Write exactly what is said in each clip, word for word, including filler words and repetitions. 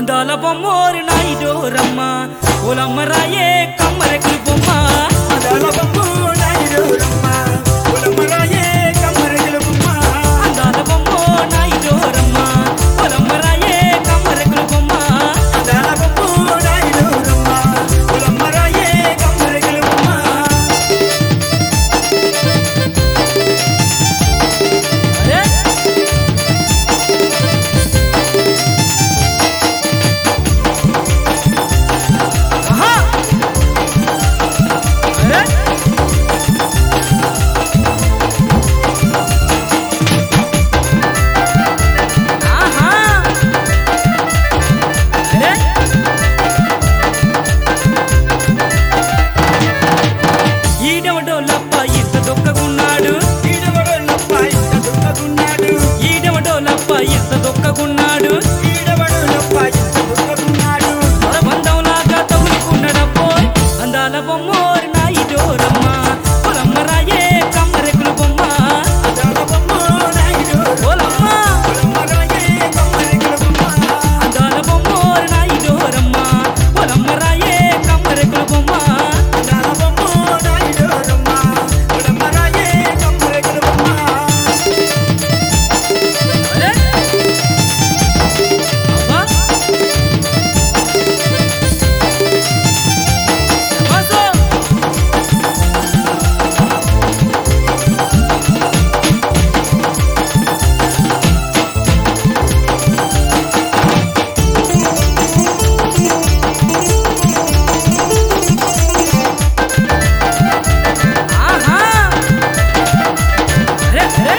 అందాల బొమ్మోరి నాయుడోరమ్మ ఓలమ్మ రాయే కమ్మరకి బొమ్మ అందాల బొమ్మో నాయుడోరమ్మ ఓలమ్మ రాయే కమ్మరకి బొమ్మ అందాల బొమ్మో నాయుడోరమ్మ ఓలమ్మ రాయే కమ్మరకి బొమ్మ అందాల బొమ్మో నాయుడోరమ్మ ఓలమ్మ రాయే కమ్మరకి బొమ్మ అరే ఆహా అరే ఆహా అరే ఈడవడోలప్ప ఇంత దొక్కగున్నాడు ఈడవడోలప్ప ఇంత దుఃఖగున్నాడు ఈడవడోలప్ప ఇంత దొక్కగున్నాడు ఈడవడోలప్ప ఇంత దుఃఖగున్నాడు బంధంలాగా తగులుకున్నాడప్పో అందాల బొమ్మోరి నాయుడోరమ్మ పొలమ్మ రాయే కమ్మరెక్కులు బొమ్మ అందాల బొమ్మో నాయుడోరమ్మ ఓలమ్మ ఓలమ్మ రాయే కమ్మరకి బొమ్మ అందాల బొమ్మోరి నాయుడోరమ్మ పొలమ్మ రాయే కమ్మరెక్కులు బొమ్మ అందాల బొమ్మో నాయుడోరమ్మ ఓలమ్మ రాయే కమ్మరకి బొమ్మ అరే అబ్బా శభాష్ ఆహా అరే అరే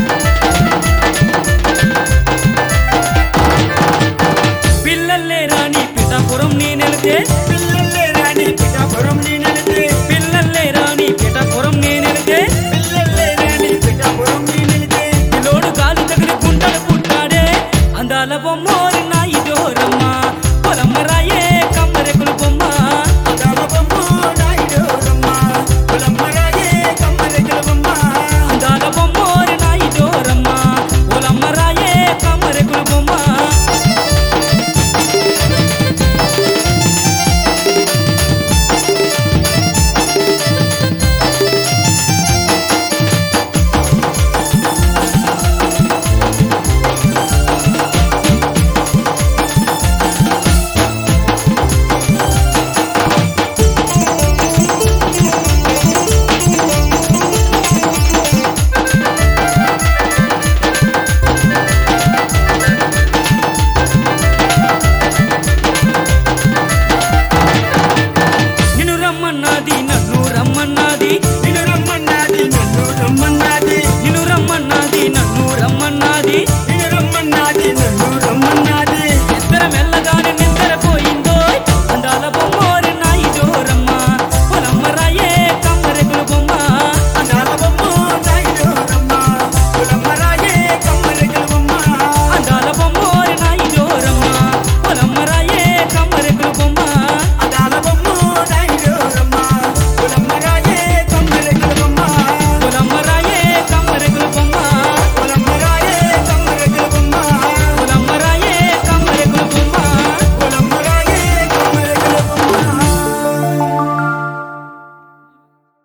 పిల్లల్లే రాని పిఠాపురం నేనెలితే పిల్లలే రాణి పిఠాపురం నేనెలితే పిల్లల్లే రాని పిఠాపురం నేనెలితే పిల్లలే రాణి పిఠాపురం నేనెలితే పిల్లోడు గాలి తగిలి గుంటలు పుట్టాడే అందాల బొమ్మోరి